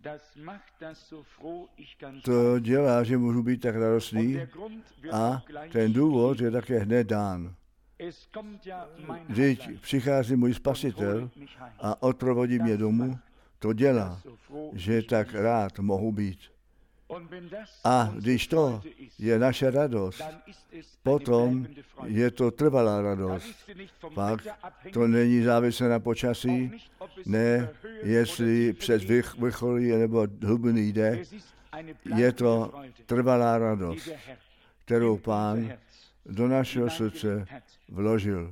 To dělá, že můžu být tak radostný a ten důvod je také hned dán. Vždyť přichází můj Spasitel a odprovodí mě domů, to dělá, že tak rád mohu být. A když to je naše radost, potom je to trvalá radost. Pak to není závislé na počasí, ne jestli přes vrcholy nebo hlubiny jde, je to trvalá radost, kterou Pán do našeho srdce vložil.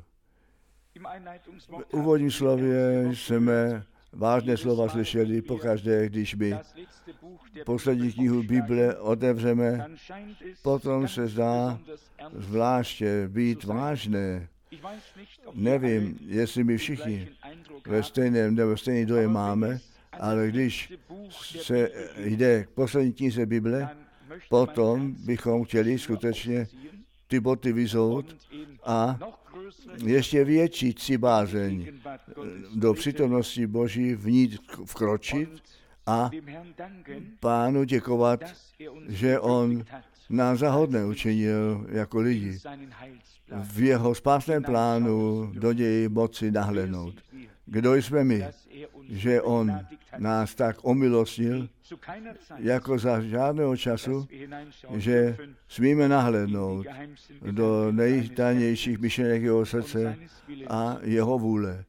V úvodním slově jsme vážné slova slyšeli pokaždé, když my poslední knihu Bible otevřeme, potom se zdá zvláště být vážné. Nevím, jestli my všichni ve stejný dojem máme, ale když se jde k poslední knize Bible, potom bychom chtěli skutečně ty boty vyzout a ještě větší cibázeň do přítomnosti Boží v ní vkročit a Pánu děkovat, že On nás za hodné učinil jako lidi. V jeho spásném plánu do něj moci nahlédnout. Kdo jsme my, že On nás tak omilostnil, jako za žádného času, že smíme nahlédnout do nejtajnějších myšlenek jeho srdce a jeho vůle.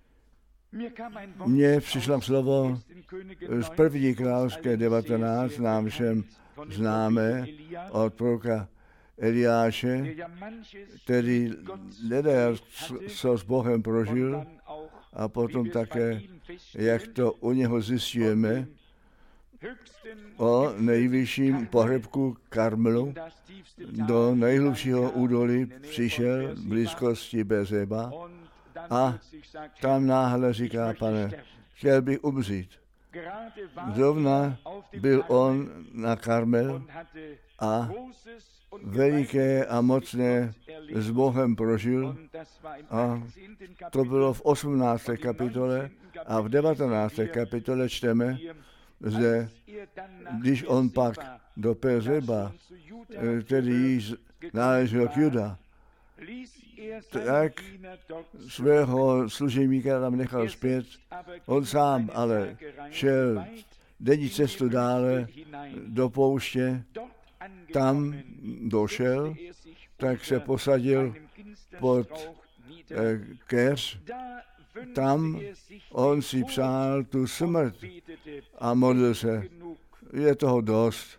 Mně přišlo slovo z první královské 19, nám všem známé od proroka Eliáše, který nedal, co s Bohem prožil, a potom také, jak to u něho zjistujeme, o nejvyšším pohřebku Karmelu do nejhlubšího údolí přišel v blízkosti Beerseba a tam náhle říká: Pane, chtěl bych umřít. Zrovna byl on na Karmel a veliké a mocné s Bohem prožil a to bylo v 18. kapitole a v 19. kapitole čteme, že když on pak do Beerseba, který již náležel k Juda, tak svého služebníka tam nechal zpět. On sám ale šel denní cestu dále do pouště, tam došel, tak se posadil pod keř, tam on si přál tu smrt a modlil se: je toho dost,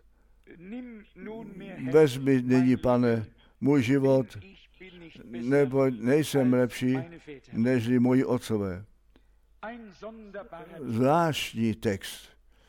vezmi nyní, Pane, můj život, nebo nejsem lepší nežli moji otcové. Zvláštní text.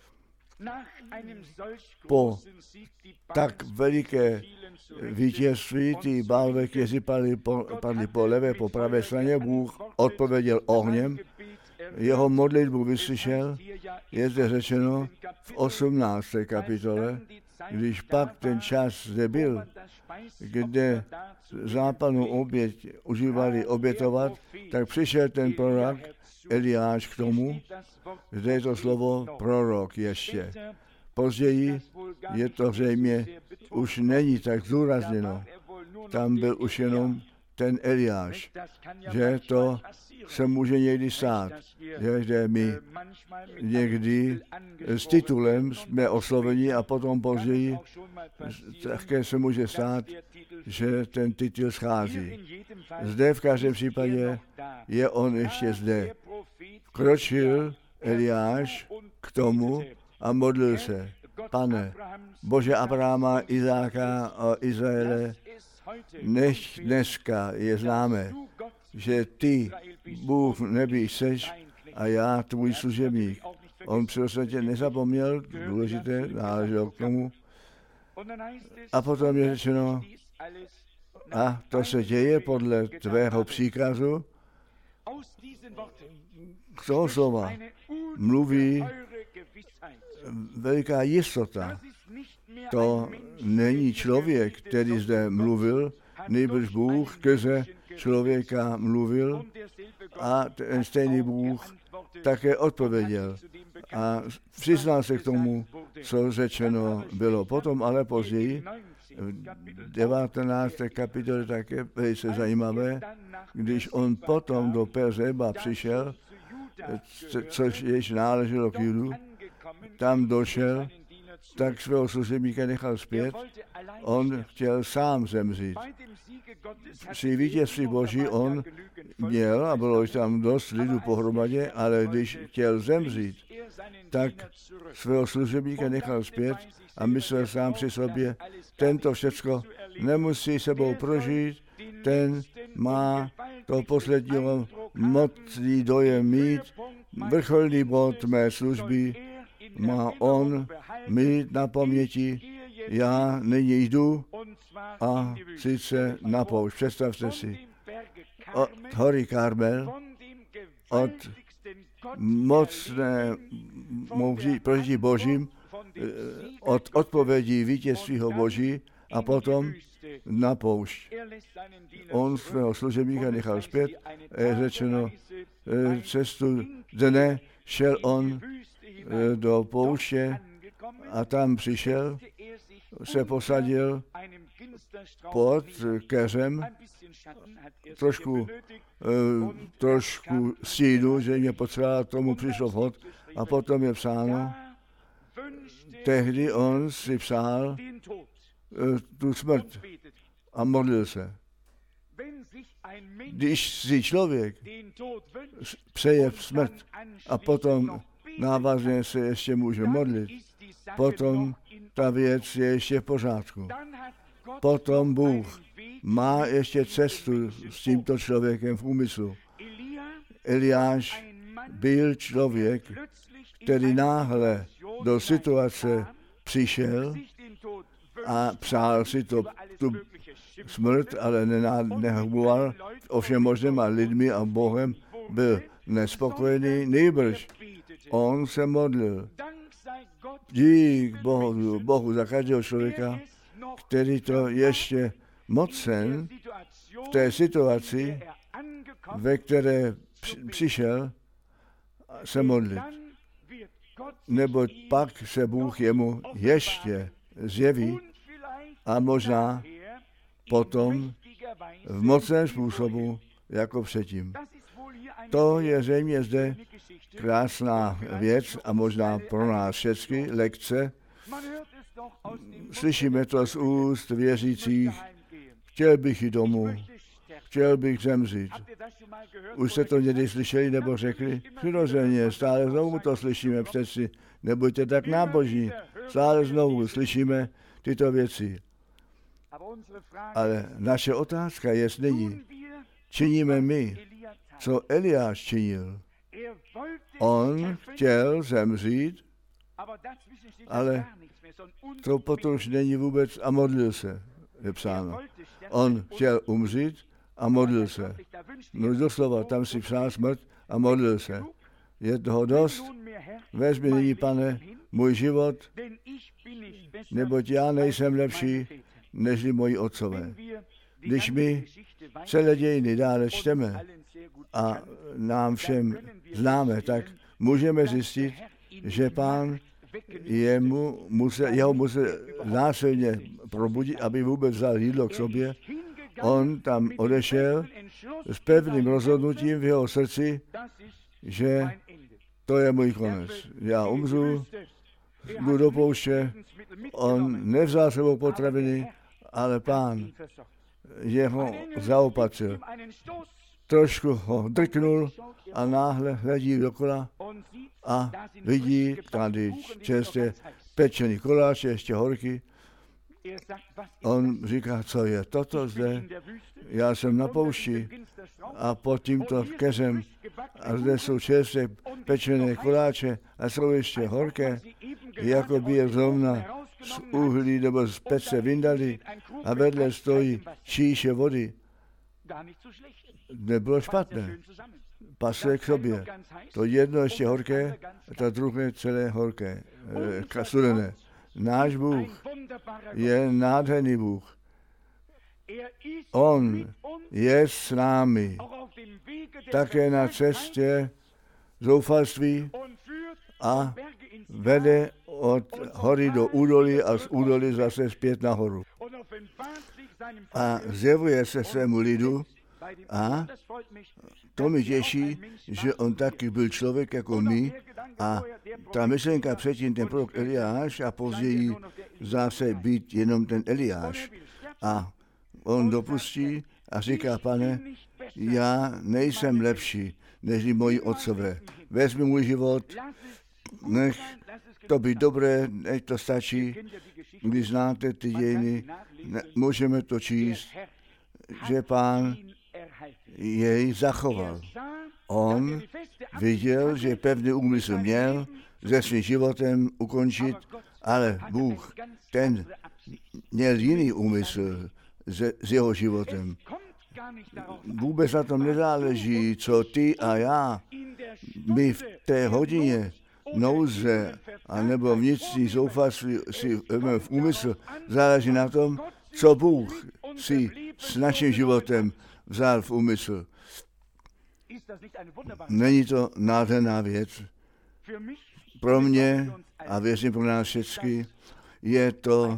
Po tak veliké vítězství ty bálové knězi padly po levé, po pravé straně, Bůh odpověděl ohněm, jeho modlitbu vyslyšel, je zde řečeno v 18. kapitole, když pak ten čas zde byl, kde západnou oběť užívali obětovat, tak přišel ten prorok Eliáš k tomu, zde je to slovo prorok ještě. Později je to zřejmě už není tak zdůrazněno. Tam byl už jenom ten Eliáš, že to se může někdy stát, že my někdy s titulem jsme osloveni a potom později také se může stát, že ten titul schází. Zde v každém případě je on ještě zde. Vkročil Eliáš k tomu a modlil se: Pane, Bože Abraháma, Izáka a Izraele, nech dneska je známé, že ty, Bůh v nebi, jseš a já, tvůj služebník. On přirozeně nezapomněl, důležité, náležel k tomu. A potom je řečeno: a to se děje podle tvého příkazu. K toho slova mluví veliká jistota. To není člověk, který zde mluvil, nýbrž Bůh skrze člověka mluvil a ten stejný Bůh také odpověděl. a přiznal se k tomu, co řečeno bylo. Potom ale později, v 19. kapitole také velice zajímavé, když on potom do Perzeba přišel, což již náleželo k Judu, tam došel, tak svého služebníka nechal zpět. On chtěl sám zemřít. Při vítězství Boží on měl, a bylo tam dost lidu pohromadě, ale když chtěl zemřít, tak svého služebníka nechal zpět a myslel sám při sobě, tento všecko nemusí sebou prožít, ten má to posledního mocný dojem mít, vrcholný bod mé služby má on mít na paměti, já nyní jdu a sice na poušť. Představte si, od hory Karmel, od mocné prožití Božím, od odpovědí vítězstvího Boží a potom na poušť. On svého služebníka nechal zpět, je řečeno, cestu dne šel on do pouště a tam přišel, se posadil pod keřem, trošku stínu, že mě potřeba, tomu přišlo vhod a potom je psáno, tehdy on si přál tu smrt a modlil se. Když si člověk přeje smrt a potom návazně se ještě může modlit, potom ta věc je ještě v pořádku. Potom Bůh má ještě cestu s tímto člověkem v úmyslu. Eliáš byl člověk, který náhle do situace přišel a přál si tu smrt, ale nehuboval o všem možném a lidmi a Bohem byl nespokojený, nejbrž on se modlil. Dík Bohu za každého člověka, který to ještě mocen v té situaci, ve které přišel, se modlit. Neboť pak se Bůh jemu ještě zjeví a možná potom v mocném způsobu jako předtím. To je zřejmě zde krásná věc a možná pro nás všechny lekce. Slyšíme to z úst věřících, chtěl bych jít domů, chtěl bych zemřít. Už jste to někdy slyšeli nebo řekli? Přirozeně, stále znovu to slyšíme přeci. Nebuďte tak nábožní, stále znovu slyšíme tyto věci. Ale naše otázka je nyní, činíme my, co Eliáš činil. On chtěl zemřít, ale to potom už není vůbec a modlil se, je psáno. On chtěl umřít a modlil se. No doslova, tam si přál smrt a modlil se. Je toho dost? Vezmi nyní, Pane, můj život, neboť já nejsem lepší, nežli moji otcové. Když my celé dějiny dále čteme a nám všem známe, tak můžeme zjistit, že Pán jeho musel násilně probudit, aby vůbec vzal jídlo k sobě. On tam odešel s pevným rozhodnutím v jeho srdci, že to je můj konec. Já umřu, jdu do pouště, on nevzal sebou potraviny, ale Pán jeho zaopatřil. Trošku ho drknul a náhle hledí dokola a vidí tady čerstvě pečený koláč, ještě horký. On říká, co je toto zde? Já jsem na poušti a pod tímto keřem a zde jsou čerstvě pečené koláče a jsou ještě horké, jako by je zrovna z uhlí nebo z pece vyndali a vedle stojí číše vody. Nebylo špatné. Pasuje k sobě. To jedno ještě horké, to druhé celé horké, studené. Náš Bůh je nádherný Bůh. On je s námi také na cestě zoufalství a vede od hory do údolí a z údolí zase zpět nahoru. A zjevuje se svému lidu a to mi těší, že on taky byl člověk jako my a ta myšlenka předtím ten prorok Eliáš a později zase být jenom ten Eliáš. A on dopustí a říká, Pane, já nejsem lepší než moji otcové. Vezmi můj život, nech to být dobré, nech to stačí. Když znáte ty dějiny, můžeme to číst, že Pán jej zachoval. On viděl, že pevný úmysl měl se svým životem ukončit, ale Bůh, ten měl jiný úmysl s jeho životem. Vůbec na tom nezáleží, co ty a já, my v té hodině nouze anebo vnitřní zoufalství si v úmysl, záleží na tom, co Bůh si s naším životem vzal v úmysl. Není to nádherná věc? Pro mě a věřím pro nás všechny je to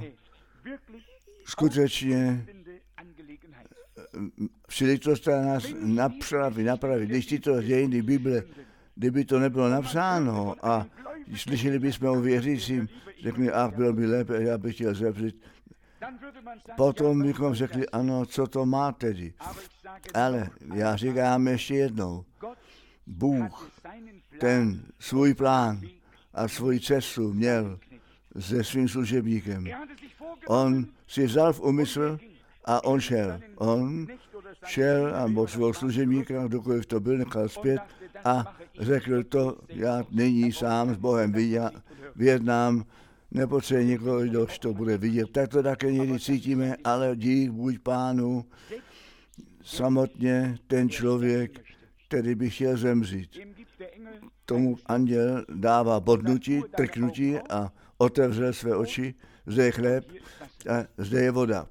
skutečně příležitost, která nás napraví. Když tyto dějiny Bible, kdyby to nebylo napsáno a slyšeli bychom o věřícím, řekli, bylo by lépe, já bych chtěl zemřít. Potom bychom řekli, ano, co to má tedy. Ale já říkám ještě jednou, Bůh ten svůj plán a svoji cestu měl se svým služebníkem. On si vzal v úmysl a on šel. On šel a mohl svého služebníka, dokoliv to byl, nechal zpět a řekl to, já nyní sám s Bohem vyjednám, nepotřebuje někoho, kdo to bude vidět. Tak to také někdy cítíme, ale dík buď Pánu, samotně ten člověk, který by chtěl zemřít. Tomu anděl dává bodnutí, trknutí a otevřel své oči, zde je chléb a zde je voda.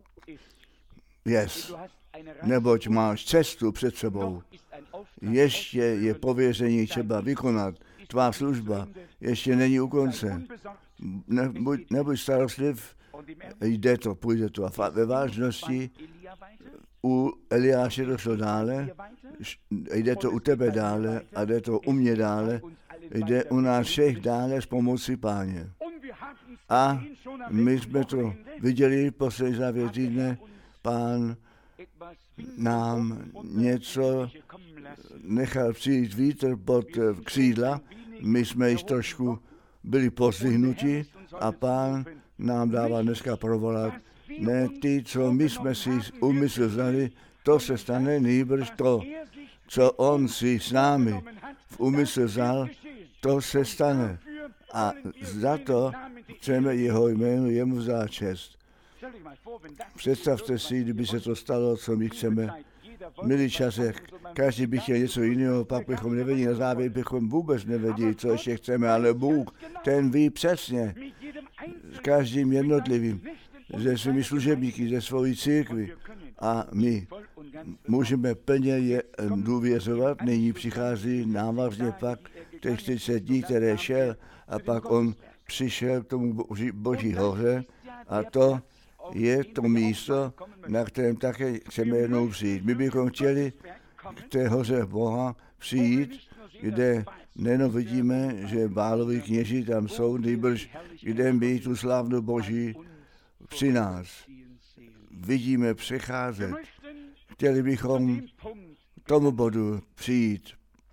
Yes. Neboť máš cestu před sebou. Ještě je pověření třeba vykonat. Tvá služba ještě není u konce. Nebuď starostliv, půjde to. A ve vážnosti u Eliáše došlo dále, jde to u tebe dále a jde to u mě dále, jde u nás všech dále s pomocí Páně. A my jsme to viděli poslední závěr týdne, Pán nám něco nechal přijít vítr pod křídla, my jsme již trošku byli pozdvihnuti a Pán nám dává dneska provolat, ne ty, co my jsme si úmysl vzali, to se stane, nýbrž to, co on si s námi v úmysl vzal, to se stane. A za to chceme jeho jménu jemu vzdát čest. Představte si, kdyby se to stalo, co my chceme. Milý časech, každý by chtěl něco jiného, pak bychom nevěděli, na závěr bychom vůbec nevěděli, co ještě chceme, ale Bůh, ten ví přesně, s každým jednotlivým, se svými služebníky, ze svojí církvi. A my můžeme plně je důvěřovat, nyní přichází návazně pak těch 40 dní, které šel, a pak on přišel k tomu Boží hoře a to je to místo, na kterém také chceme jednou přijít. My bychom chtěli k té hoře Boha přijít, kde nejen vidíme, že Bálovi kněží tam jsou, nýbrž kde my tu slavnou Boží při nás vidíme přecházet. Chtěli bychom k tomu bodu přijít,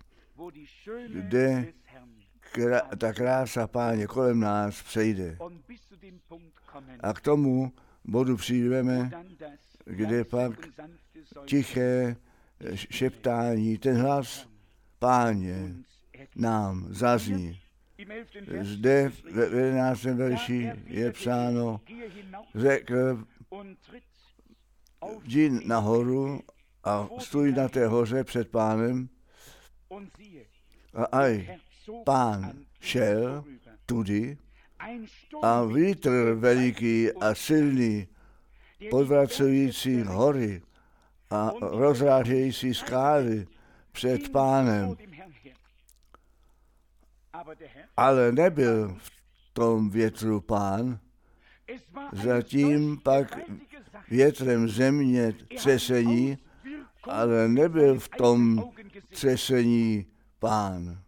kde ta krása Páně kolem nás přejde. A k tomu bodu přijdeme, kde pak tiché šeptání, ten hlas Páně nám zazní. Zde ve 11. verši je psáno, řekl, jdi nahoru a stůj na té hoře před Pánem. A aj, Pán šel tudy a vítr veliký a silný, podvracující hory a rozrážející skály před Pánem. ale nebyl v tom větru Pán, zatím pak větrem země třesení, ale nebyl v tom třesení Pán.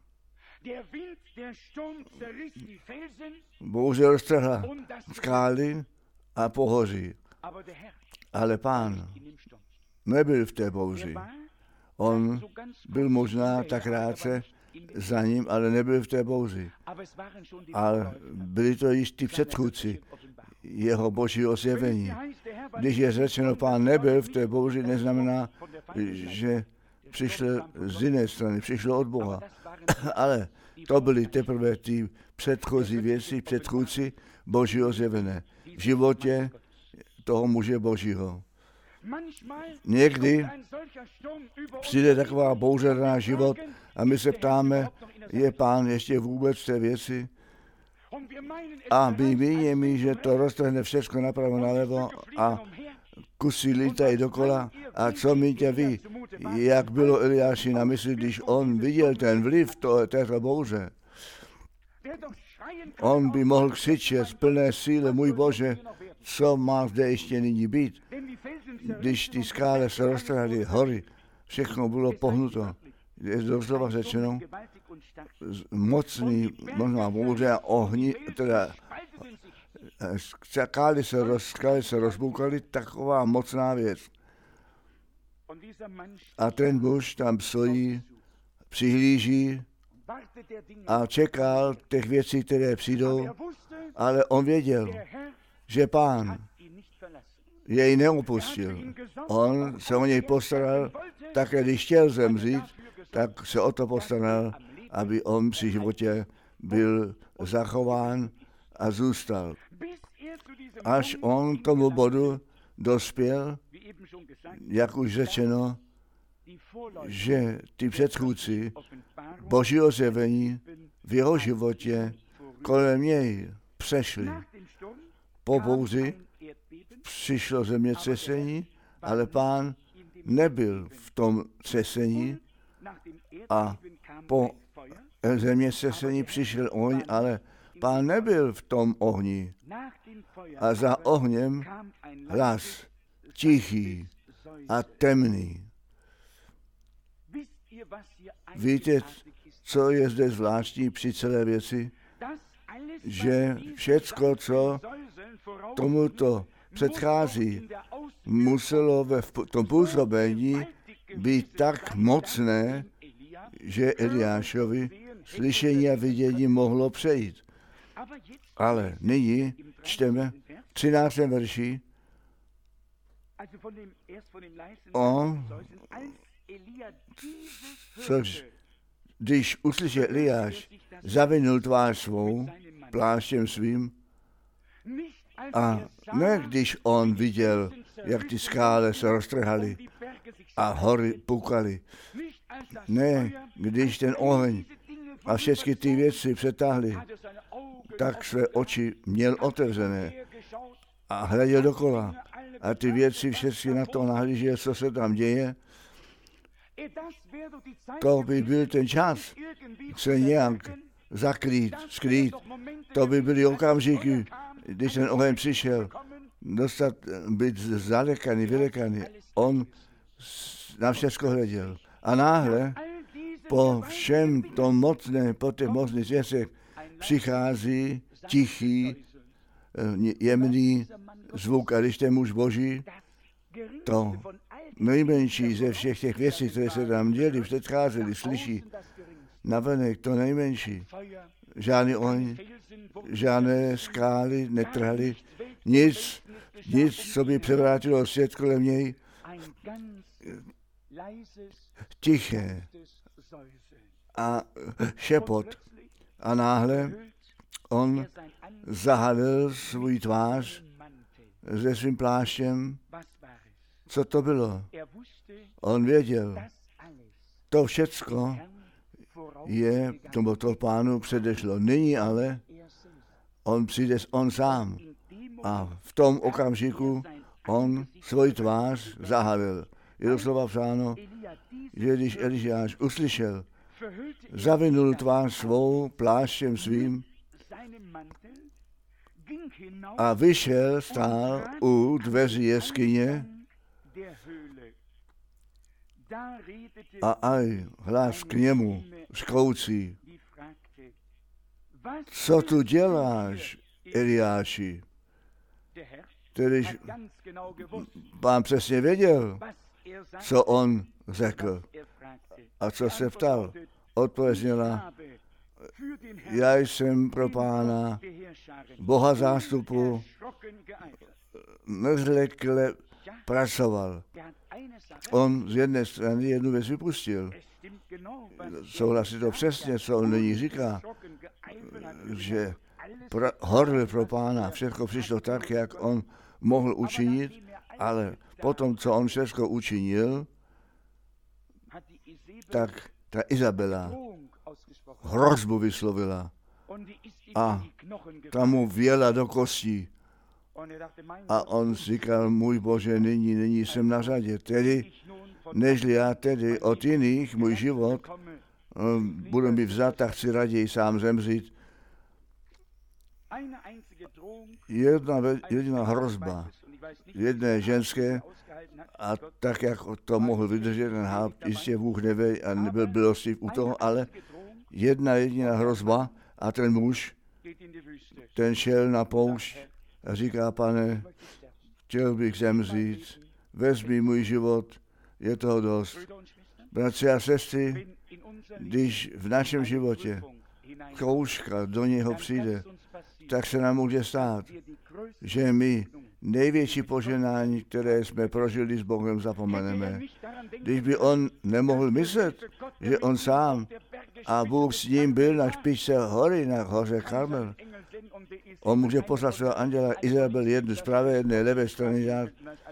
Bouře roztrhla skály a pohoří, ale Pán nebyl v té bouři. On byl možná tak krátce za ním, ale nebyl v té bouři. Ale byli to již ty předchůdci jeho božího zjevení. Když je řečeno, Pán nebyl v té bouři, neznamená, že přišel z jiné strany, přišlo od Boha. Ale to byly teprve ty předchozí věci, předchůdci božího zjevené v životě toho muže božího. Někdy přijde taková bouře na náš život a my se ptáme, je Pán ještě vůbec v té věci? A my víme, že to roztrhne všechno napravo nalevo a kusy lítají dokola. A co míte vy, jak bylo Eliáši na mysli, když on viděl ten vliv této bouře? On by mohl křičet z plné síly, můj Bože, co má zde ještě nyní být? Když ty skály se roztrhly, hory, všechno bylo pohnuto. Je doslova řečeno, mocný, možná bouře a ohni, teda skály se rozboukaly, taková mocná věc. A ten muž tam stojí, přihlíží a čekal těch věcí, které přijdou, ale on věděl, že Pán jej neopustil. On se o něj postaral, také když chtěl zemřít, tak se o to postaral, aby on při životě byl zachován a zůstal. Až on k tomu bodu dospěl, jak už řečeno, že ty předchůdci božího zjevení v jeho životě kolem něj přešli. Po bouři přišlo zemětřesení, ale Pán nebyl v tom třesení a po zemětřesení přišel oheň, ale Pán nebyl v tom ohni. A za ohněm hlas tichý a temný. Víte, co je zde zvláštní při celé věci? Že všecko, co tomuto předchází, muselo ve tom působení být tak mocné, že Eliášovi slyšení a vidění mohlo přejít. Ale nyní čteme v 13. verši, když uslyšel Eliáš, zavinul tvář svou pláštěm svým, a ne když on viděl, jak ty skály se roztrhaly a hory pukaly. Ne, když ten oheň a všechny ty věci přetáhly, tak své oči měl otevřené a hleděl dokola. A ty věci všechny na to nahlížel, co se tam děje. To by byl ten čas se nějak zakrýt, skrýt. To by byly okamžiky, když ten oheň přišel, být zalekaný, vylekaný. On na všechno hleděl. A náhle po všem tom mocné, po těch mocných věcech přichází tichý, jemný zvuk. A když ten muž boží, to nejmenší ze všech těch věcí, které se tam děli, předcházeli, slyší navenek to nejmenší. Žádný oheň, žádné skály netrhaly, nic, co by převrátilo svět kolem něj. Tiché a šepot. A náhle on zahalil svůj tvář se svým pláštěm. Co to bylo? On věděl, to všecko je tomuto Pánu předešlo. Nyní ale on přijde on sám a v tom okamžiku on svůj tvář zahalil. Je doslova psáno, že když Eliáš uslyšel zavinul tvář svou pláštěm svým a vyšel, stál u dveří jeskyně a aj hlas k němu škoucí: co tu děláš, Eliáši? Tedyž Pán přesně věděl, co on řekl a co se ptal. Odpověď zněla: já jsem pro Pána, Boha zástupu, nezlekle pracoval. On z jedné strany jednu věc vypustil. Souhlasí to přesně, co on nyní říká, že horlil pro Pána, všechno přišlo tak, jak on mohl učinit, ale potom, co on všechno učinil, tak ta Izabela hrozbu vyslovila a ta mu vjela do kostí. A on říkal: můj Bože, nyní jsem na řadě. Tedy, nežli já tedy od jiných můj život budu mi vzat, tak chci raději sám zemřít. Jediná hrozba jedné ženské, a tak, jak to mohl vydržet ten Haupt, jistě Bůh neví a nebyl milostiv u toho, ale jedna jediná hrozba a ten muž, ten šel na poušť a říká: Pane, chtěl bych zemřít, vezmi můj život, je toho dost. Bratři a sestry, když v našem životě zkouška do něho přijde, tak se nám může stát, že my největší poženání, které jsme prožili s Bohem, zapomeneme. Když by on nemohl myslet, že on sám a Bůh s ním byl na špičce hory, na hoře Karmel, on může poslat svého anděla Izabel jednu z pravé, jedné levé strany dát,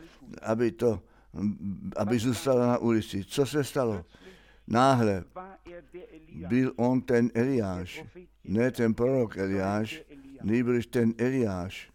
aby zůstala na ulici. Co se stalo? Náhle byl on ten Eliáš, ne ten prorok Eliáš, nýbrž ten Eliáš.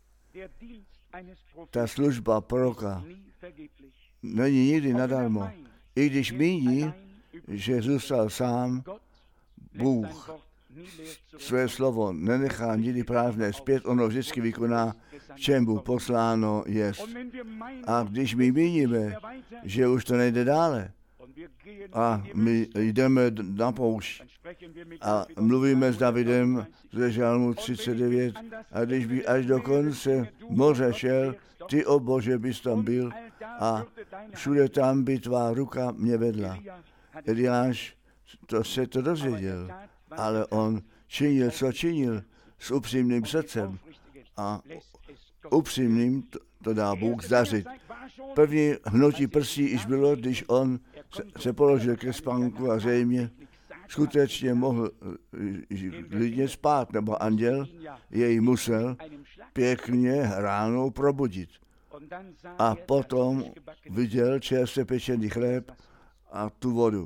Ta služba proroka není nikdy nadarmo. I když míní, že zůstal sám, Bůh své slovo nenechá nikdy prázdné zpět, ono vždycky vykoná, v čem Bůh posláno jest. A když my míníme, že už to nejde dále, a my jdeme na poušť a mluvíme s Davidem ze Žalmu 39, a když by až do konce moře šel, ty, o Bože, bys tam byl a všude tam by tvá ruka mě vedla. Eliáš se to dozvěděl, ale on činil, co činil, s upřímným srdcem a upřímným to dá Bůh zdařit. První hnutí prsí již bylo, když on se položil ke spánku a zřejmě skutečně mohl klidně spát, nebo anděl jej musel pěkně ráno probudit. A potom viděl čerstvě pečený chléb a tu vodu.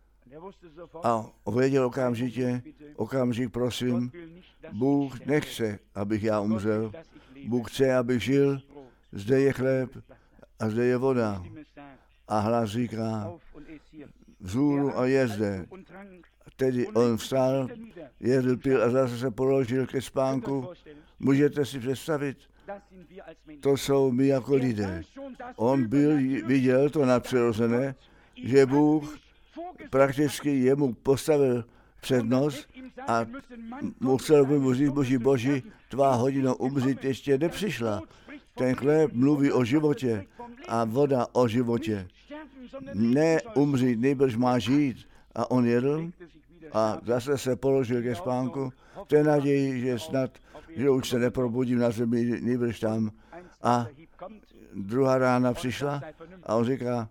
A věděl okamžik prosím, Bůh nechce, abych já umřel. Bůh chce, abych žil, zde je chléb a zde je voda. A hlas říká: vzhůru a je zde. Tedy on vstal, jedl, pil a zase se položil ke spánku. Můžete si představit? To jsou my jako lidé. On viděl to nadpřirozené, že Bůh prakticky jemu postavil přednost a musel by mu říct: Boží, tvá hodina umřít ještě nepřišla. Ten chléb mluví o životě a voda o životě. Ne umřít, nejbrž má žít. A on jedl a zase se položil ke spánku v té naději, že snad, že už se neprobudím na zemi, nejbrž tam. A druhá rána přišla a on říká: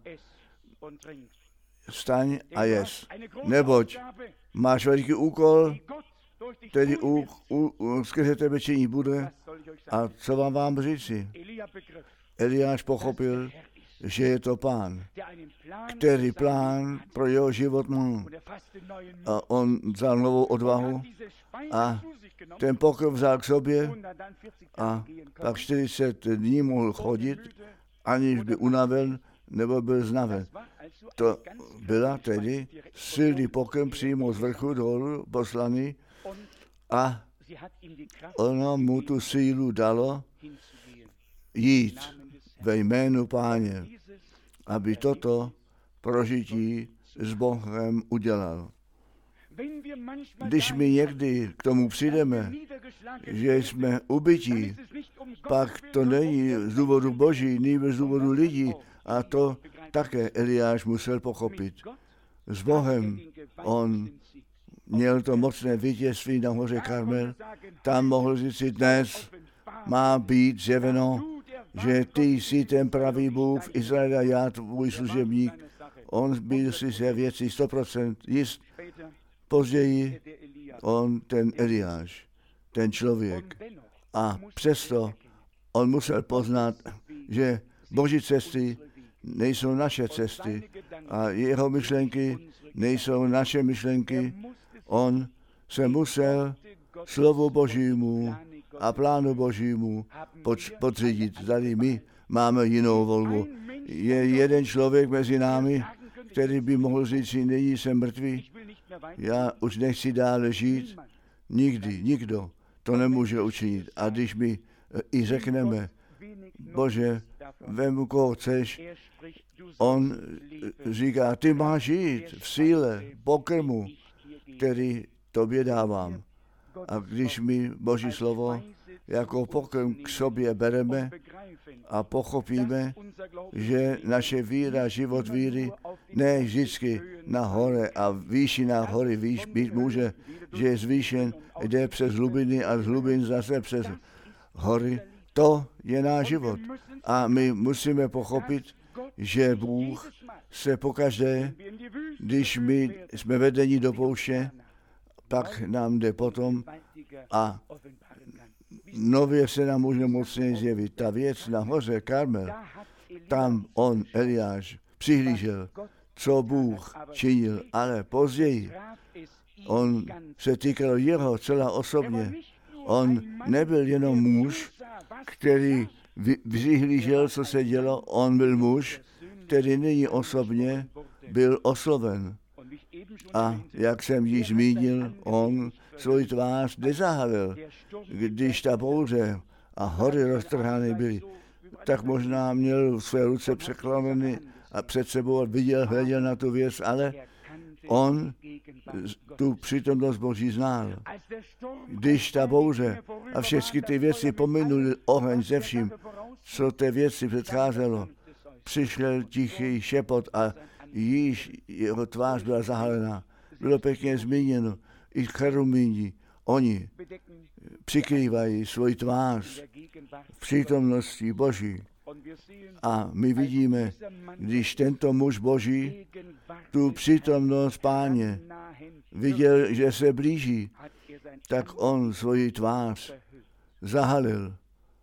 vstaň a jes, neboť máš veliký úkol, tedy skrze tebe činí bude. A co vám říci? Eliáš pochopil, že je to Pán, který plán pro jeho život má. A on vzal novou odvahu a ten pokrm vzal k sobě a pak 40 dní mohl chodit, aniž by unaven, nebo byl znaven. To byla tedy silný pokrm přímo z vrchu dolů poslaný a ono mu tu sílu dalo jít ve jménu Páně, aby toto prožití s Bohem udělal. Když my někdy k tomu přijdeme, že jsme ubití, pak to není z důvodu Boží, nýbrž z důvodu lidí, a to také Eliáš musel pochopit. S Bohem on měl to mocné vítězství na hoře Karmel, tam mohl říct si dnes má být zjeveno, že ty jsi ten pravý Bůh Izraela, já tvůj služebník. On byl si se věcí 100% jist. Později on ten Eliáš, ten člověk. A přesto on musel poznat, že Boží cesty nejsou naše cesty a jeho myšlenky nejsou naše myšlenky. On se musel slovu Božímu a plánu Božímu podřídit. Tady my máme jinou volbu. Je jeden člověk mezi námi, který by mohl říct si, nyní jsem mrtvý, já už nechci dále žít. Nikdo to nemůže učinit. A když my i řekneme, Bože, vem koho chceš, on říká, ty máš žít v síle, pokrmu, který tobě dávám. A když my Boží slovo jako pokrm k sobě bereme a pochopíme, že naše víra, život víry, ne vždycky nahoře a výšina hory výš být může, že je zvýšen, jde přes hlubiny a z hlubin zase přes hory. To je náš život. A my musíme pochopit, že Bůh se pokaždé, když my jsme vedeni do pouště, pak nám jde potom a nově se nám může mocněji zjevit. Ta věc na hoře Karmel, tam on, Eliáš, přihlížel, co Bůh činil, ale později on se týkal jeho celá osobně. On nebyl jenom muž, který přihlížel, co se dělo, on byl muž, který nyní osobně byl osloven. A jak jsem již zmínil, on svůj tvář nezahalil. Když ta bouře a hory roztrhány byly, tak možná měl své ruce překloneny a před sebou hleděl na tu věc, ale on tu přítomnost Boží znal. Když ta bouře a všechny ty věci pominuli, oheň ze vším, co té věci předcházelo, přišel tichý šepot a již jeho tvář byla zahalená. Bylo pěkně zmíněno, i cherubíni, oni přikrývají svůj tvář v přítomnosti Boží. A my vidíme, když tento muž Boží tu přítomnost Páně viděl, že se blíží, tak on svoji tvář zahalil.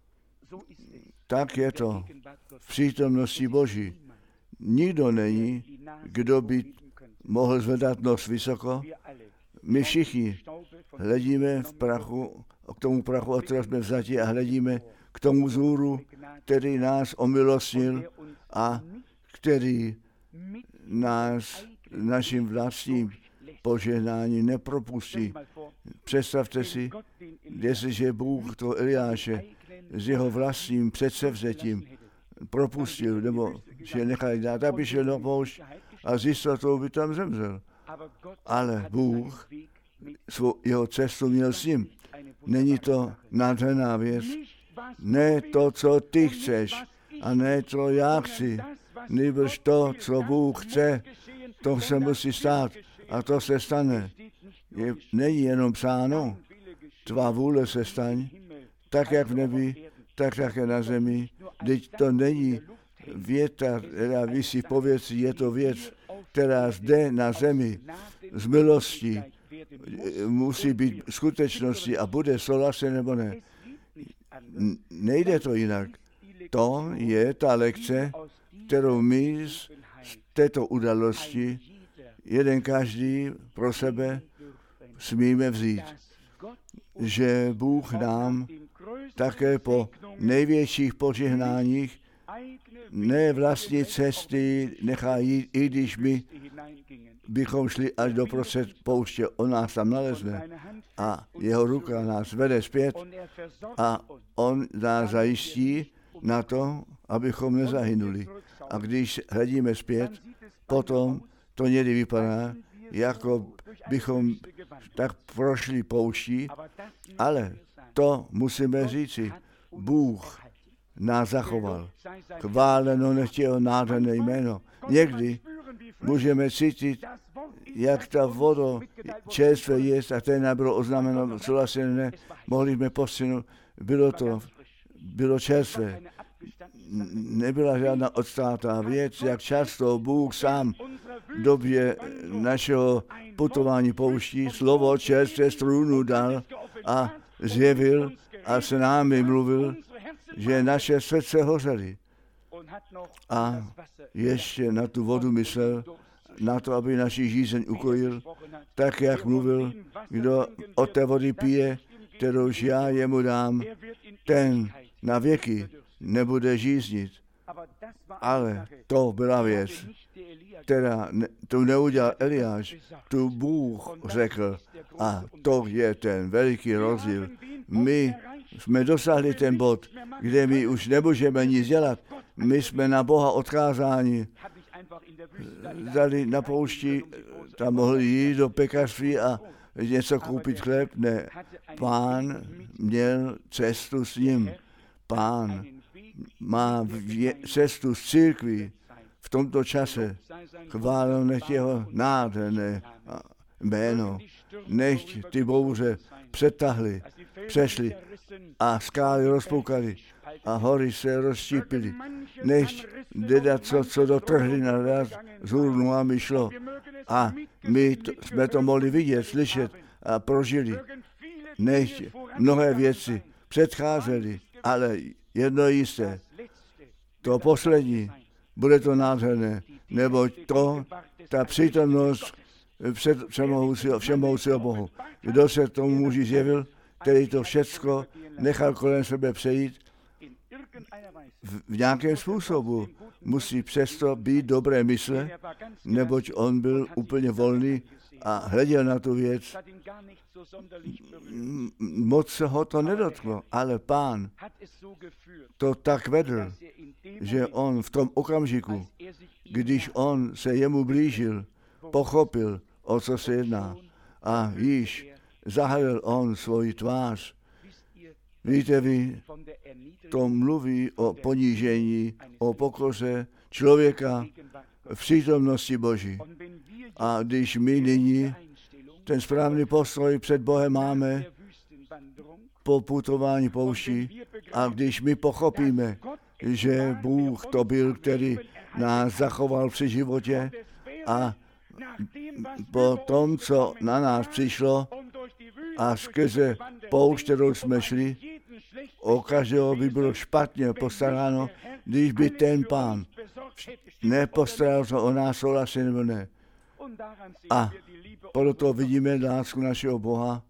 Tak je to v přítomnosti Boží. Nikdo není, kdo by mohl zvedat nos vysoko. My všichni hledíme v prachu, k tomu prachu, od kterého jsme vzati, a hledíme k tomu vzhůru, který nás omilostnil a který nás naším vlastním požehnáním nepropustí. Představte si, jestliže Bůh to Eliáše s jeho vlastním předsevzetím propustil, nebo že nechali dát, aby šel do poušť a s jistotou by tam zemřel. Ale Bůh jeho cestu měl s ním. Není to nádherná věc. Ne to, co ty chceš, a ne co já chci. Nýbrž to, co Bůh chce, to se musí stát. A to se stane. Není jenom psáno. Tvá vůle se staň, tak jak v nebi, tak také na zemi. Teď to není věta, která visí v povětří, je to věc, která zde na zemi z milosti musí být skutečností a bude souhlasen nebo ne. Nejde to jinak. To je ta lekce, kterou my z této události jeden každý pro sebe smíme vzít. Že Bůh nám také po největších požehnáních ne vlastní cesty nechá jít, i když my bychom šli až do prostřed pouště. On nás tam nalezne a jeho ruka nás vede zpět a on nás zajistí na to, abychom nezahynuli. A když hledíme zpět, potom to někdy vypadá, jako bychom tak prošli pouští, ale to musíme říci. Bůh nás zachoval. Chváleno nechť jeho nádherné jméno. Někdy můžeme cítit, jak ta voda čerstvé je, a to nebylo oznámeno, souhlasené, mohli jsme postihnout, bylo čerstvé. Nebyla žádná odstátá věc, jak často Bůh sám v době našeho putování pouští slovo čerstvé z trůnu dal a zjevil a s námi mluvil, že naše srdce hořely. A ještě na tu vodu myslel, na to, aby naši žízeň ukojil, tak jak mluvil, kdo od té vody pije, kterouž já jemu dám, ten na věky nebude žíznit. Ale to byla věc, která tu neudělal Eliáš, tu Bůh řekl. A to je ten veliký rozdíl. My jsme dosáhli ten bod, kde my už nemůžeme nic dělat. My jsme na Boha odkázáni. Zdali na poušti tam mohli jít do pekařství a něco koupit chléb. Ne, Pán měl cestu s ním. Pán má cestu s církví v tomto čase. Chválil nechť jeho nádherné jméno. Nechť ty bouře přešly a skály rozpoukali a hory se rozštípily. Nechť deda, co dotrhli na nás z hůr nohami šlo. A my jsme to mohli vidět, slyšet a prožili. Nechť mnohé věci předcházely, ale jedno jisté, to poslední, bude to nádherné, neboť ta přítomnost všemohoucího Bohu. Kdo se tomu muži zjevil, který to všecko nechal kolem sebe přejít, v nějakém způsobu musí přesto být dobré mysle, neboť on byl úplně volný a hleděl na tu věc. Moc se ho to nedotklo, ale Pán to tak vedl, že on v tom okamžiku, když on se jemu blížil, pochopil, o co se jedná. A již zahalil on svoji tvář. Víte vy, to mluví o ponížení, o pokoře člověka v přítomnosti Boží. A když my nyní ten správný postoj před Bohem máme po putování pouští a když my pochopíme, že Bůh to byl, který nás zachoval při životě a po tom, co na nás přišlo a skrze poušť, kterou jsme šli, o každého by bylo špatně postaráno, když by ten Pán nepostaral se o nás souhlasně nebo ne. A proto vidíme lásku našeho Boha.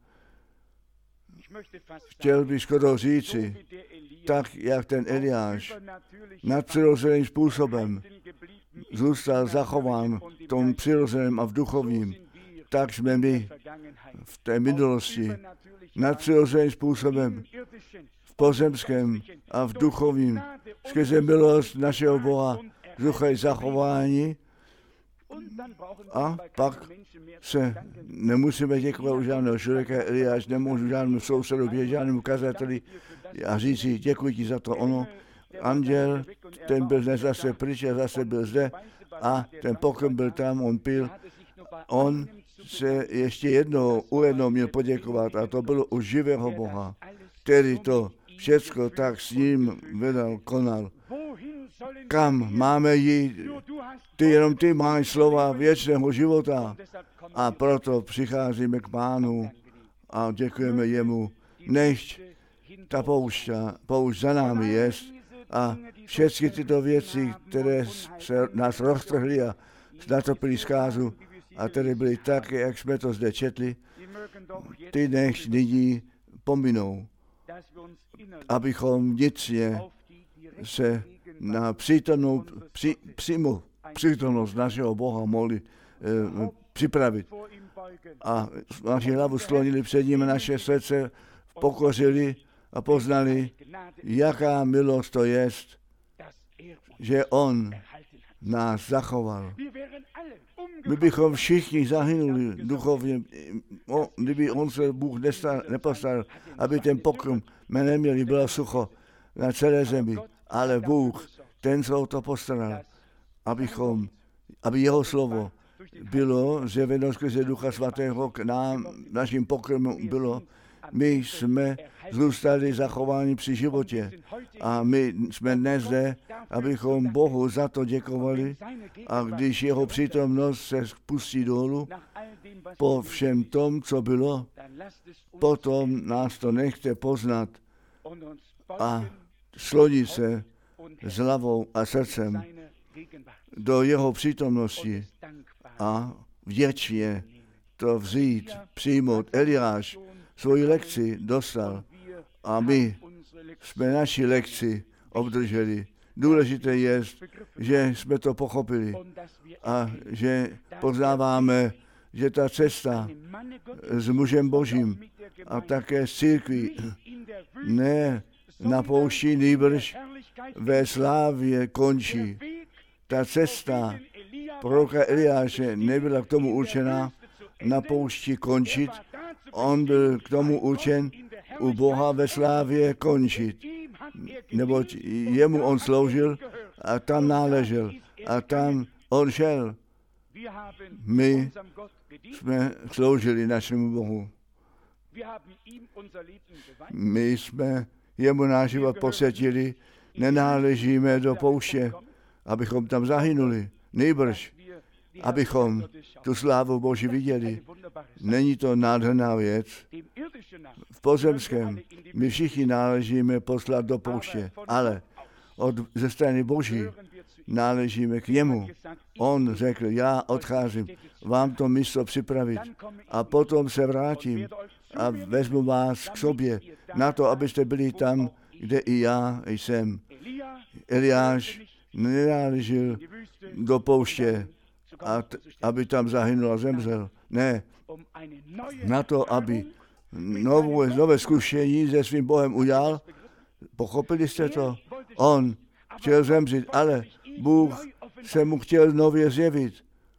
Chtěl bych skoro říci, tak jak ten Eliáš nadpřirozeným způsobem zůstal zachován v tom přirozeném a v duchovním, tak jsme my v té minulosti nadpřirozeným způsobem v pozemském a v duchovním skrze milost našeho Boha zůstali zachováni a pak se nemusíme děkovat u žádného člověka. Eliáš nemůžu žádnému sousedu, žádnému kazateli a říct si, děkuji ti za to ono. Anděl, ten byl dnes zase pryč a zase byl zde a ten pokrm byl tam, on pil. On se ještě jednou měl poděkovat a to bylo u živého Boha, který to všecko tak s ním vedal, konal. Kam máme jít? Jenom ty máš slova věčného života a proto přicházíme k Pánu a děkujeme jemu. Nechť ta poušť za námi jest a všechny tyto věci, které se nás roztrhly a natopily zkázu a které byly tak, jak jsme to zde četli, ty nechť nyní pominou, abychom vnitřně se na přímou přítomnost našeho Boha mohli připravit. A naši hlavu sklonili před ním, naše srdce pokořili a poznali, jaká milost to jest, že on nás zachoval. My bychom všichni zahynuli duchovně, kdyby on se Bůh nepostaral, aby ten pokrm my neměli, bylo sucho na celé zemi, ale Bůh, ten se o to postaral, aby jeho slovo bylo zjeveno skrze Ducha Svatého k nám, naším pokrmem bylo. My jsme zůstali zachováni při životě a my jsme dnes zde, abychom Bohu za to děkovali, a když jeho přítomnost se spustí dolů po všem tom, co bylo, potom nás to nechte poznat a slonit se s hlavou a srdcem do jeho přítomnosti a vděčně to vzít, přijmout. Eliáš svoji lekci dostal a my jsme naši lekci obdrželi. Důležité je, že jsme to pochopili a že poznáváme, že ta cesta s mužem Božím a také s církví ne na poušti, nýbrž ve slávě končí. Ta cesta proroka Eliáše nebyla k tomu určená na poušti končit, on byl k tomu určen u Boha ve slávě končit. Neboť jemu on sloužil a tam náležel a tam on šel. My jsme sloužili našemu Bohu. My jsme jemu náš život posvětili, nenáležíme do pouště, abychom tam zahynuli. Nejbrž, abychom tu slávu Boží viděli. Není to nádherná věc? V pozemském my všichni náležíme poslat do pouště, ale ze strany Boží náležíme k němu. On řekl, já odcházím, vám to místo připravit a potom se vrátím a vezmu vás k sobě na to, abyste byli tam, kde i já jsem. Eliáš nenáležil do pouště, aby tam zahynul a zemřel. Ne, na to, aby nové zkušení se svým Bohem udělal. Pochopili jste to? On chtěl zemřít, ale Bůh se mu chtěl nově zjevit.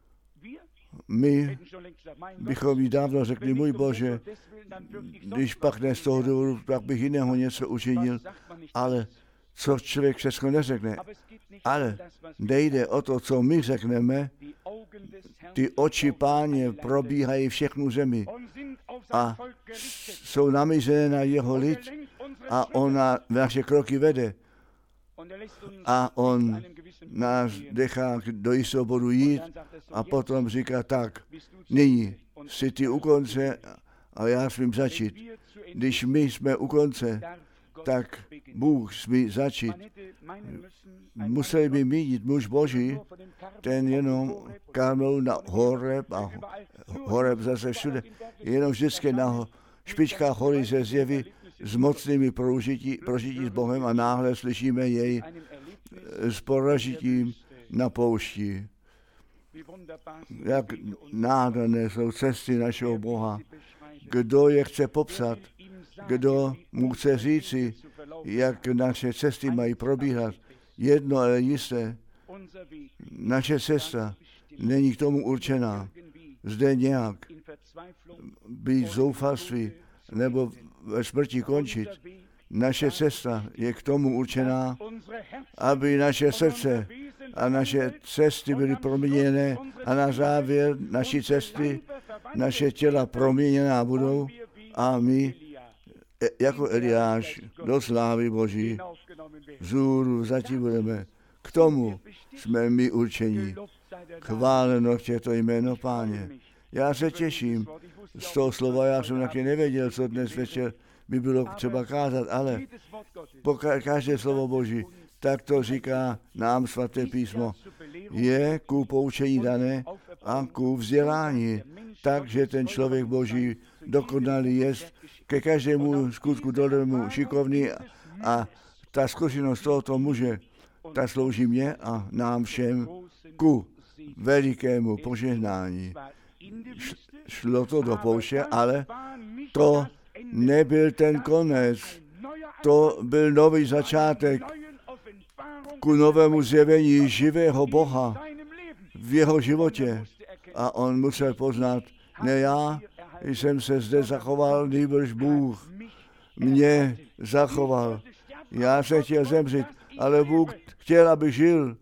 My bychom jí dávno řekli, můj Bože, když pak ne z toho důvodu, tak bych jiného něco učinil, ale co člověk všechno neřekne. Ale nejde o to, co my řekneme, ty oči Páně probíhají všechnu zemi a jsou namířené na jeho lid a on naše kroky vede. A on nás nechá do jistého bodu jít a potom říká tak, nyní jsi ty u konce a já smím začít. Když my jsme u konce, tak Bůh smí začít. Museli by mít muž Boží, ten jenom Karmel na Horeb a Horeb zase všude, jenom vždycky na špičkách hory se zjeví s mocnými prožití s Bohem a náhle slyšíme jej s poražitím na poušti. Jak nádherné jsou cesty našeho Boha. Kdo je chce popsat, kdo mu chce říci, jak naše cesty mají probíhat. Jedno ale jisté, naše cesta není k tomu určená. Zde nějak být v zoufalství nebo ve smrti končit. Naše cesta je k tomu určená, aby naše srdce a naše cesty byly proměněné a na závěr naší cesty naše těla proměněná budou a my jako Eliáš do slávy Boží vzhůru zatím budeme. K tomu jsme my určení. Chváleno tě to jméno, Páně. Já se těším z toho slova, já jsem taky nevěděl, co dnes večer by bylo třeba kázat, ale každé slovo Boží, tak to říká nám svaté písmo, je ku poučení dané a ku vzdělání, takže ten člověk Boží dokonalý jest ke každému skutku dobrému šikovný a ta zkušenost tohoto muže ta slouží mě a nám všem ku velikému požehnání. Šlo to do pouště, ale to nebyl ten konec. To byl nový začátek ku novému zjevení živého Boha v jeho životě. A on musel poznat, ne já jsem se zde zachoval, nýbrž Bůh mě zachoval. Já jsem chtěl zemřít, ale Bůh chtěl, aby žil.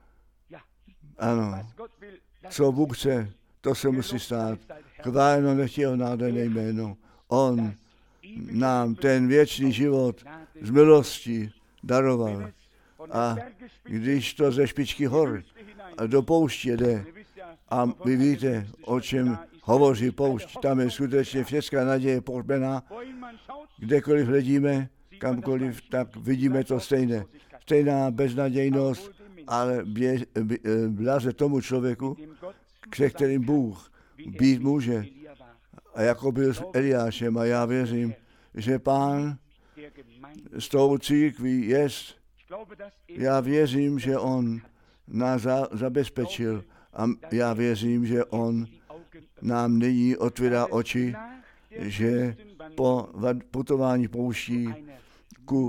Ano, co Bůh chce, to se musí stát. Chváleno nechť jeho nádherné jméno. On nám ten věčný život z milosti daroval. A když to ze špičky hor a do pouště jde, a vy víte, o čem hovoří poušť, tam je skutečně všechna naděje pohřbená, kdekoliv hledíme, kamkoliv, tak vidíme to stejné. Stejná beznadějnost, ale bláze tomu člověku, se kterým Bůh být může. A jako byl s Eliášem, a já věřím, že Pán s tou církví jest. Já věřím, že on nás zabezpečil a já věřím, že on nám nyní otvírá oči, že po putování pouští ku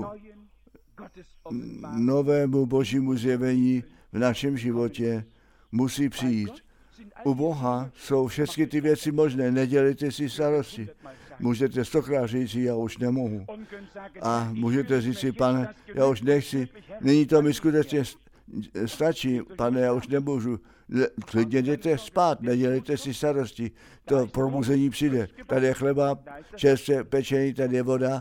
novému božímu zjevení v našem životě musí přijít. U Boha jsou všechny ty věci možné, nedělejte si starosti. Můžete stokrát říct, já už nemohu. A můžete říct si, pane, já už nechci, nyní to mi skutečně stačí, pane, já už nemůžu. Klidně jděte spát, nedělejte si starosti, to probuzení přijde. Tady je chleba, čerstvě pečený, tady je voda.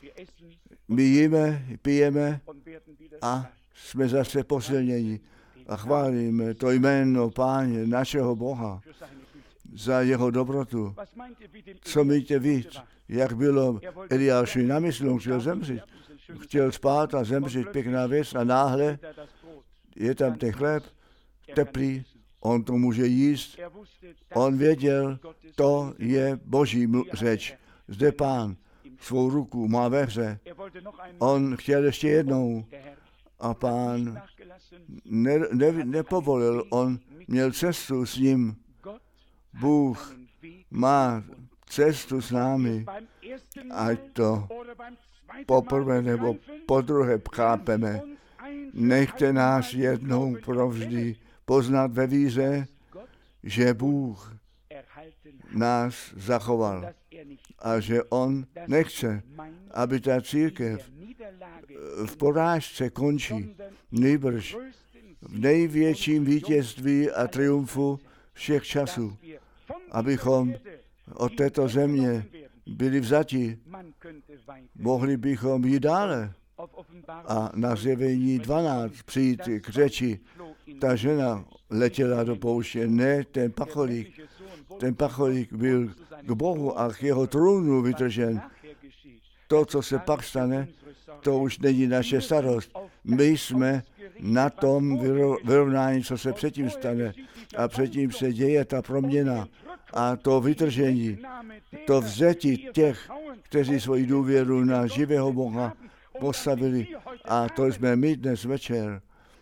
My jíme, pijeme a jsme zase posilněni. A chválíme to jméno Páně, našeho Boha, za jeho dobrotu. Co myslíte víc, jak bylo Eliáši na mysli, chtěl zemřít. Chtěl spát a zemřít, pěkná věc, a náhle je tam ten chléb, teplý, on to může jíst. On věděl, to je boží řeč. Zde Pán svou ruku má ve hře. On chtěl ještě jednou a Pán nepovolil, on měl cestu s ním. Bůh má cestu s námi, ať to poprvé nebo podruhé chápeme. Nechte nás jednou provždy poznat ve víře, že Bůh nás zachoval a že on nechce, aby ta církev v porážce končí, nýbrž v největším vítězství a triumfu všech časů, abychom od této země byli vzati, mohli bychom jít dále. A na zjevení 12 přijít k řeči. Ta žena letěla do pouště, ne ten pacholík. Ten pacholík byl k Bohu a k jeho trůnu vytržen. To, co se pak stane, to už není naše starost. My jsme na tom vyrovnání, co se předtím stane. A předtím se děje ta proměna a to vytržení, to vzetí těch, kteří svoji důvěru na živého Boha postavili. A to jsme my dnes večer.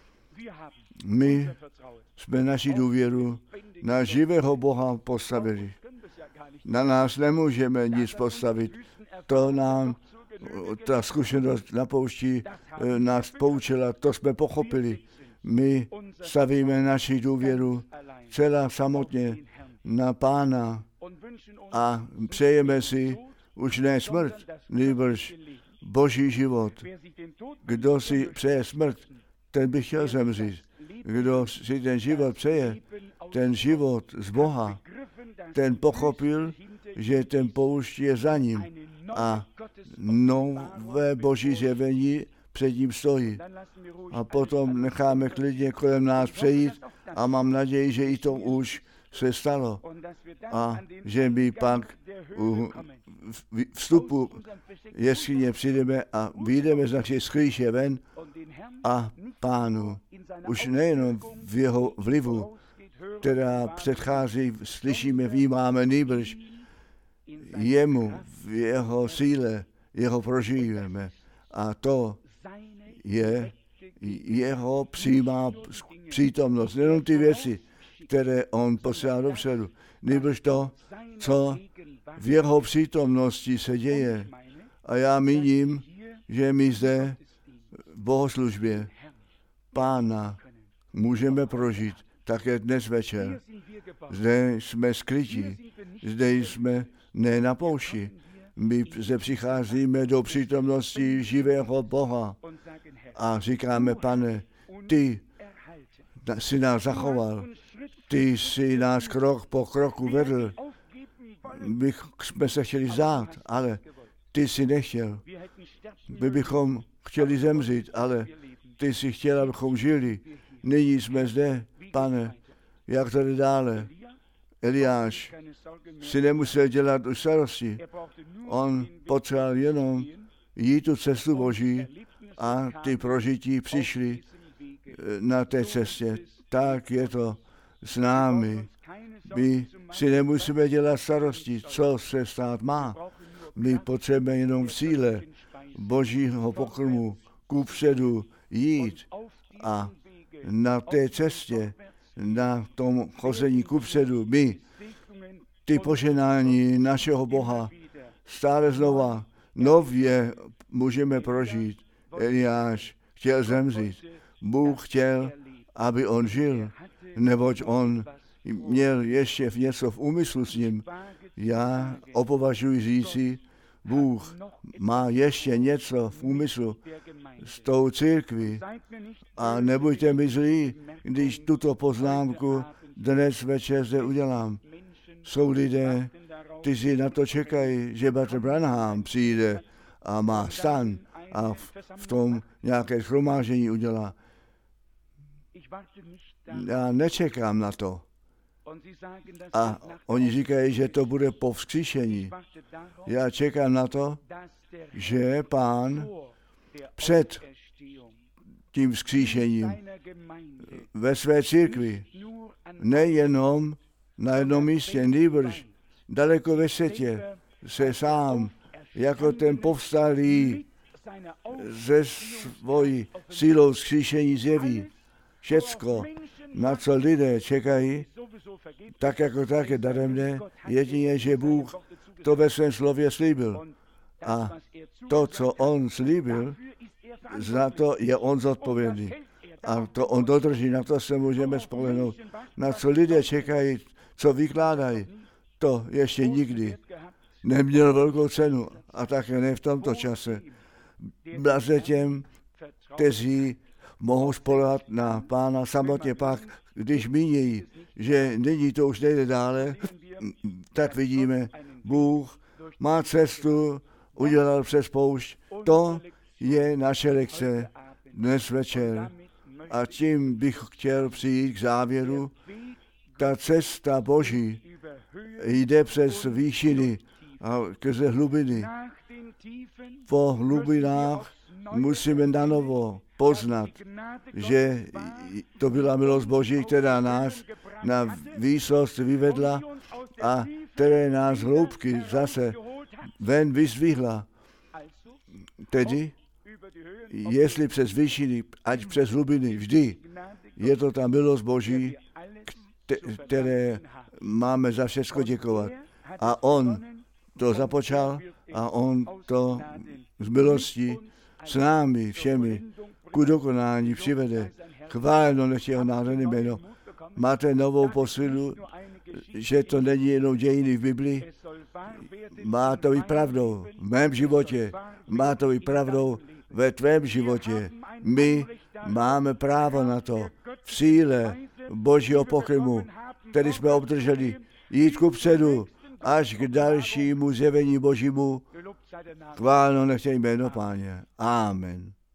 My jsme naši důvěru na živého Boha postavili. Na nás nemůžeme nic postavit. To nám ta zkušenost na poušti nás poučila, to jsme pochopili. My stavíme naši důvěru celá samotně na Pána a přejeme si už ne smrt, nýbrž boží život. Kdo si přeje smrt, ten by chtěl zemřít. Kdo si ten život přeje, ten život z Boha, ten pochopil, že ten poušť je za ním a nové boží zjevení před ním stojí. A potom necháme klidně kolem nás přejít a mám naději, že i to už se stalo. A že my pak u vstupu jeskyně přijdeme a vyjdeme z naší skrýše ven a Pánu už nejenom v jeho vlivu, která předchází, slyšíme, vnímáme, nýbrž jemu v jeho síle, jeho prožijeme. A to je jeho přímá přítomnost. Nejenom ty věci, které on posílá dopředu, nebož to, co v jeho přítomnosti se děje. A já míním, že my zde v bohoslužbě Pána můžeme prožít také dnes večer. Zde jsme skryti, zde jsme ne na pouši. My zde přicházíme do přítomnosti živého Boha a říkáme, Pane, ty jsi nás zachoval, ty jsi nás krok po kroku vedl. My jsme se chtěli vzdát, ale ty jsi nechtěl. My bychom chtěli zemřít, ale ty jsi chtěl, abychom žili. Nyní jsme zde, Pane, jak to jde dále. Eliáš si nemusel dělat už starosti. On potřeboval jenom jít tu cestu Boží a ty prožití přišly na té cestě. Tak je to s námi. My si nemusíme dělat starosti, co se stát má. My potřebujeme jenom v síle Božího pokrmu kupředu jít a na té cestě, na tom chození kupředu, my ty poženání našeho Boha stále znova nově můžeme prožít. Eliáš chtěl zemřít. Bůh chtěl, aby on žil, neboť on měl ještě něco v úmyslu s ním. Já opovažuji říci, Bůh má ještě něco v úmyslu s tou církví. A nebuďte mi zlí, když tuto poznámku dnes večer zde udělám. Jsou lidé, kteří na to čekají, že Bratr Branham přijde a má stan a v tom nějaké shromáždění udělá. Já nečekám na to. A oni říkají, že to bude po vzkříšení. Já čekám na to, že Pán před tím vzkříšením ve své církvi, nejenom na jednom místě, nýbrž daleko ve světě, se sám jako ten povstalý ze svojí sílou vzkříšení zjeví. Všecko, na co lidé čekají, tak jako tak je daremné, jedině, že Bůh to ve svém slově slíbil. A to, co on slíbil, za to je on zodpovědný. A to on dodrží, na to se můžeme spolehnout. Na co lidé čekají, co vykládají, to ještě nikdy neměl velkou cenu. A také ne v tomto čase. Blaze těm, kteří mohou spoléhat na Pána samotně pak, když mínějí, že nyní to už nejde dále, tak vidíme, Bůh má cestu, udělal přes poušť. To je naše lekce dnes večer. A tím bych chtěl přijít k závěru. Ta cesta Boží jde přes výšiny a skrze hlubiny. Po hlubinách musíme nanovo poznat, že to byla milost Boží, která nás na výsost vyvedla a které nás hloubky zase ven vyzdvihla. Tedy, jestli přes výšiny, ať přes hlubiny, vždy je to ta milost Boží, které máme za všechno děkovat. A on to započal a on to z milostí s námi všemi ku dokonání přivede. Chváleno nech jeho nádherné jméno. Máte novou posilu, že to není jenom dějiny v Biblii. Má to být pravdou v mém životě. Má to být pravdou ve tvém životě. My máme právo na to v síle Božího pokrmu, který jsme obdrželi, jít kupředu až k dalšímu zjevení Božímu. Chváleno nech je jméno Páně. Amen.